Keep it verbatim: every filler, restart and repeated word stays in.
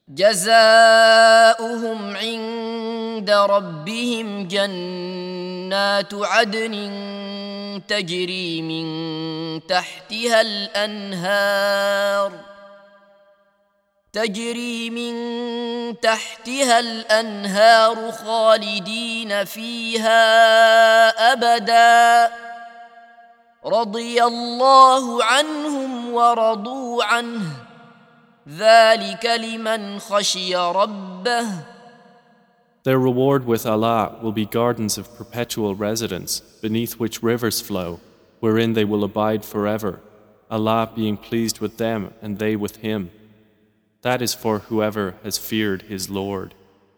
جزاؤهم عند ربهم جنات عدن تجري من تحتها الأنهار تجري من تحتها الأنهار خالدين فيها أبدا رضي الله عنهم ورضوا عنه ذلك لمن خشي ربه. Their reward with Allah will be gardens of perpetual residence, beneath which rivers flow, wherein they will abide forever, Allah being pleased with them and they with Him. That is for whoever has feared his Lord.